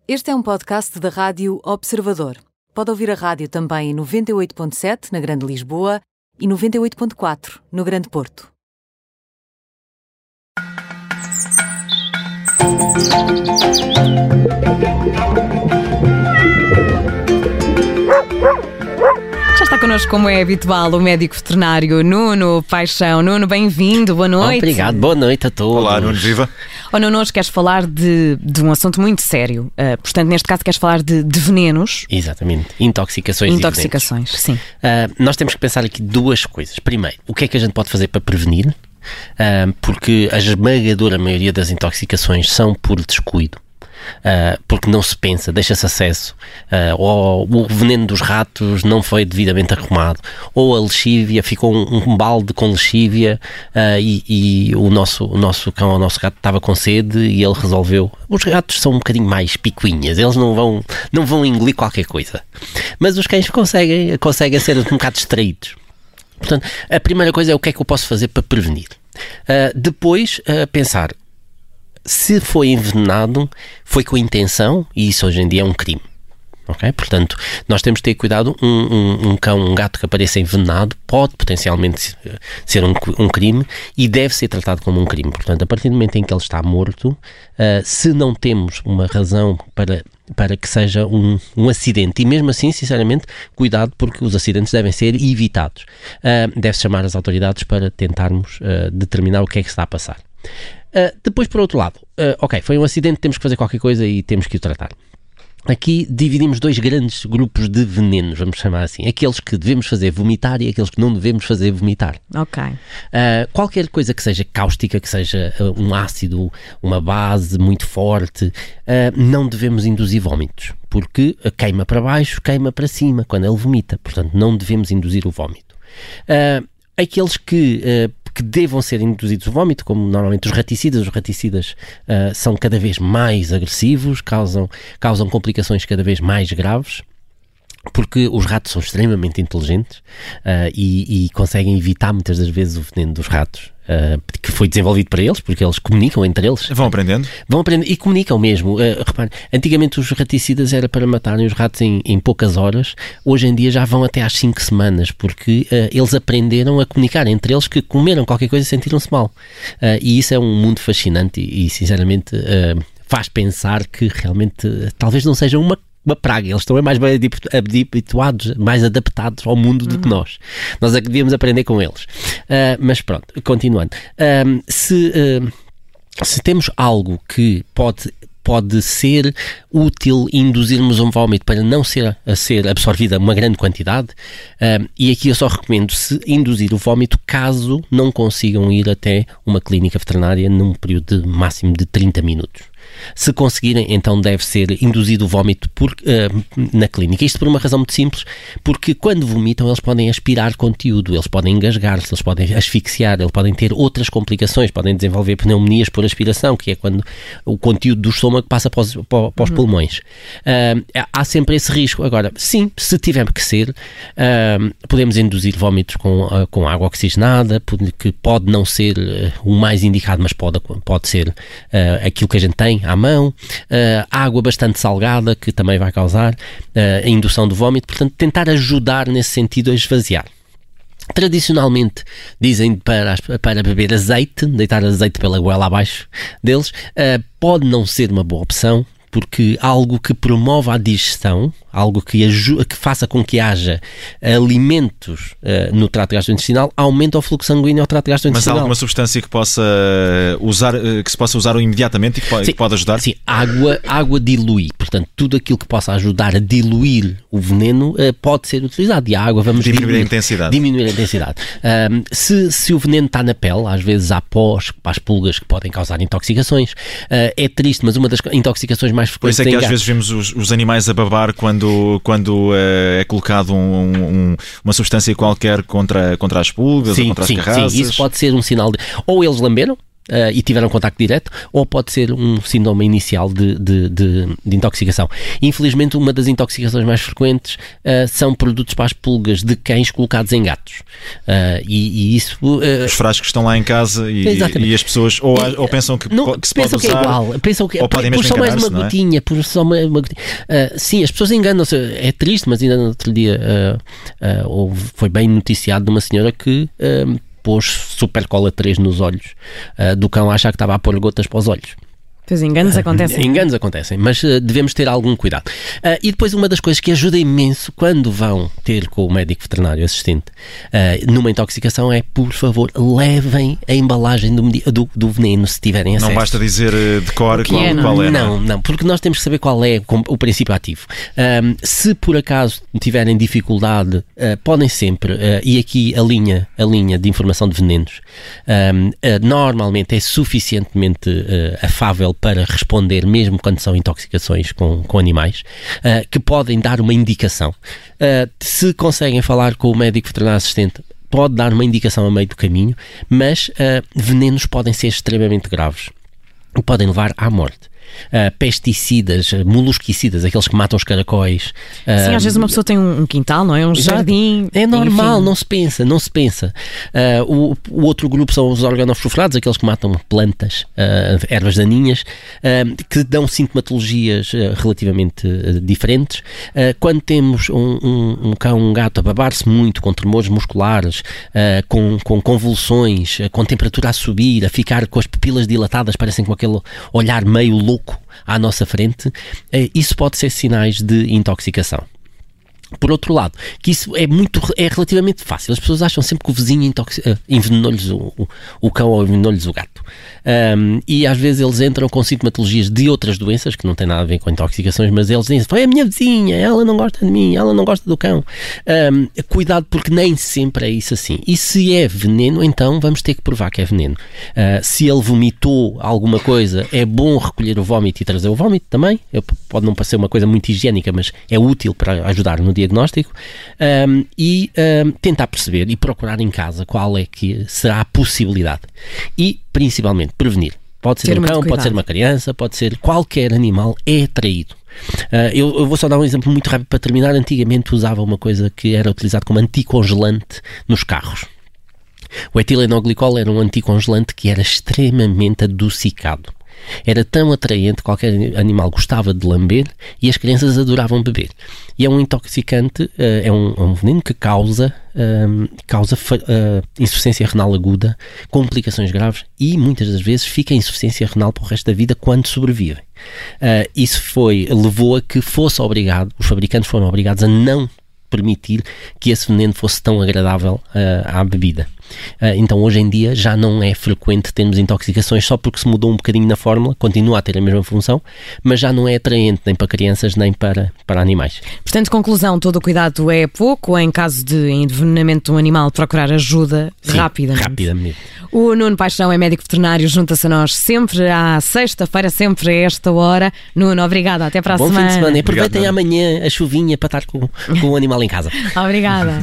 Este é um podcast da Rádio Observador. Pode ouvir a rádio também em 98.7 na Grande Lisboa e 98.4 no Grande Porto. Já está connosco, como é habitual, o médico veterinário Nuno Paixão. Nuno, bem-vindo, boa noite. Obrigado, boa noite a todos. Olá, Nuno, viva. Nuno, hoje queres falar de um assunto muito sério. Portanto, neste caso queres falar de venenos. Exatamente, intoxicações. Intoxicações, sim. Nós temos que pensar aqui duas coisas. Primeiro, o que é que a gente pode fazer para prevenir? Porque a esmagadora maioria das intoxicações são por descuido. Porque não se pensa, deixa-se acesso, ou o veneno dos ratos não foi devidamente arrumado, ou a lexívia, ficou um balde com lexívia, e o nosso cão, o nosso gato estava com sede e ele resolveu. Os gatos são um bocadinho mais picuinhas, eles não vão engolir qualquer coisa, mas os cães conseguem ser um bocado distraídos. Portanto, a primeira coisa é o que é que eu posso fazer para prevenir. Depois, pensar, se foi envenenado, foi com intenção, e isso hoje em dia é um crime. Okay? Portanto, nós temos de ter cuidado. Um gato que apareça envenenado pode potencialmente ser um crime e deve ser tratado como um crime. Portanto, a partir do momento em que ele está morto, se não temos uma razão para que seja um acidente, e mesmo assim, sinceramente, cuidado, porque os acidentes devem ser evitados. Deve-se chamar as autoridades para tentarmos determinar o que é que está a passar. Depois, por outro lado, foi um acidente, temos que fazer qualquer coisa e temos que o tratar. Aqui dividimos dois grandes grupos de venenos, vamos chamar assim. Aqueles que devemos fazer vomitar e aqueles que não devemos fazer vomitar. Ok. Qualquer coisa que seja cáustica, que seja um ácido, uma base muito forte, não devemos induzir vómitos, porque queima para baixo, queima para cima quando ele vomita. Portanto, não devemos induzir o vómito. Aqueles que devam ser induzidos o vómito, como normalmente os raticidas são cada vez mais agressivos, causam complicações cada vez mais graves, porque os ratos são extremamente inteligentes e conseguem evitar muitas das vezes o veneno dos ratos, que foi desenvolvido para eles, porque eles comunicam entre eles. Vão aprendendo e comunicam mesmo. Repare, antigamente os raticidas era para matarem os ratos em poucas horas, hoje em dia já vão até às 5 semanas, porque eles aprenderam a comunicar entre eles que comeram qualquer coisa e sentiram-se mal. E isso é um mundo fascinante e sinceramente faz pensar que realmente talvez não seja uma praga, eles estão mais bem habituados, mais adaptados ao mundo do que nós. Nós é que devíamos aprender com eles. Mas pronto, continuando. Se temos algo que pode ser útil induzirmos um vómito para não ser absorvida uma grande quantidade, e aqui eu só recomendo se induzir o vómito caso não consigam ir até uma clínica veterinária num período máximo de 30 minutos. Se conseguirem, então deve ser induzido o vómito na clínica. Isto por uma razão muito simples, porque quando vomitam eles podem aspirar conteúdo, eles podem engasgar-se, eles podem asfixiar, eles podem ter outras complicações, podem desenvolver pneumonias por aspiração, que é quando o conteúdo do estômago passa para os pulmões. Há sempre esse risco. Agora, sim, se tiver que ser, podemos induzir vómitos com água oxigenada, que pode não ser o mais indicado, mas pode ser aquilo que a gente tem à mão, água bastante salgada, que também vai causar a indução do vómito. Portanto, tentar ajudar nesse sentido a esvaziar. Tradicionalmente dizem para beber azeite, deitar azeite pela goela abaixo deles, pode não ser uma boa opção, porque algo que promove a digestão, algo que faça com que haja alimentos no trato gastrointestinal, aumenta o fluxo sanguíneo ao trato gastrointestinal. Mas há alguma substância que se possa usar imediatamente e que pode ajudar? Sim, água dilui. Portanto, tudo aquilo que possa ajudar a diluir o veneno pode ser utilizado. E a água diminuir a intensidade. Se o veneno está na pele, às vezes há pós para as pulgas que podem causar intoxicações. É triste, mas uma das intoxicações mais frequentes... Por isso é que às vezes vemos os animais a babar quando é colocado uma substância qualquer contra as pulgas ou contra as carraças. Sim, isso pode ser um sinal de... Ou eles lamberam, e tiveram contacto direto, ou pode ser um sintoma inicial de intoxicação. Infelizmente, uma das intoxicações mais frequentes são produtos para as pulgas de cães colocados em gatos. E isso... Os frascos estão lá em casa e as pessoas ou pensam que se pode usar, que é igual, pensam que ou podem mesmo só mais uma não é? gotinha, por só uma gotinha. Sim, as pessoas enganam-se. É triste, mas ainda no outro dia foi bem noticiado de uma senhora que pôs super cola 3 nos olhos do cão a achar que estava a pôr gotas para os olhos. Pois enganos acontecem. Enganos acontecem, mas devemos ter algum cuidado. E depois uma das coisas que ajuda imenso quando vão ter com o médico veterinário assistente numa intoxicação é, por favor, levem a embalagem do veneno se tiverem acesso. Não basta dizer de cor qual é. Não, porque nós temos que saber qual é o princípio ativo. Se por acaso tiverem dificuldade, podem sempre, e aqui a linha de informação de venenos normalmente é suficientemente afável para responder, mesmo quando são intoxicações com animais, que podem dar uma indicação. Se conseguem falar com o médico veterinário assistente, pode dar uma indicação a meio do caminho, mas venenos podem ser extremamente graves e podem levar à morte. Pesticidas, molusquicidas, aqueles que matam os caracóis. Sim, às vezes uma pessoa tem um quintal, não é? Um jardim. É normal, enfim. não se pensa. O outro grupo são os organofosforados, aqueles que matam plantas, ervas daninhas, que dão sintomatologias relativamente diferentes. Quando temos um cão, um gato a babar-se muito, com tremores musculares, com convulsões, com temperatura a subir, a ficar com as pupilas dilatadas, parecem com aquele olhar meio louco à nossa frente, isso pode ser sinais de intoxicação. Por outro lado, que isso é relativamente fácil. As pessoas acham sempre que o vizinho envenenou-lhes o cão ou envenenou-lhes o gato. E às vezes eles entram com sintomatologias de outras doenças que não têm nada a ver com intoxicações, mas eles dizem: foi a minha vizinha, ela não gosta de mim, ela não gosta do cão. Cuidado, porque nem sempre é isso assim. E se é veneno, então vamos ter que provar que é veneno. Se ele vomitou alguma coisa, é bom recolher o vómito e trazer o vómito também. Pode não parecer uma coisa muito higiênica, mas é útil para ajudar no diagnóstico, e tentar perceber e procurar em casa qual é que será a possibilidade. E, principalmente, prevenir. Pode ser um cão, pode ser uma criança, pode ser qualquer animal é atraído. Eu vou só dar um exemplo muito rápido para terminar. Antigamente usava uma coisa que era utilizado como anticongelante nos carros. O etilenoglicol era um anticongelante que era extremamente adocicado. Era tão atraente que qualquer animal gostava de lamber e as crianças adoravam beber. E é um intoxicante, é um veneno que causa insuficiência renal aguda, complicações graves, e muitas das vezes fica em insuficiência renal para o resto da vida quando sobrevivem. Isso levou a que os fabricantes foram obrigados a não permitir que esse veneno fosse tão agradável à bebida. Então hoje em dia já não é frequente termos intoxicações só porque se mudou um bocadinho na fórmula, continua a ter a mesma função, mas já não é atraente nem para crianças nem para animais. Portanto, conclusão, todo o cuidado é pouco. Em caso de envenenamento de um animal, procurar ajuda rapidamente. O Nuno Paixão é médico veterinário, junta-se a nós sempre à sexta-feira, sempre a esta hora. Nuno, obrigada, até para a semana. Bom fim de semana, aproveitem amanhã a chuvinha para estar com o animal em casa. Obrigada.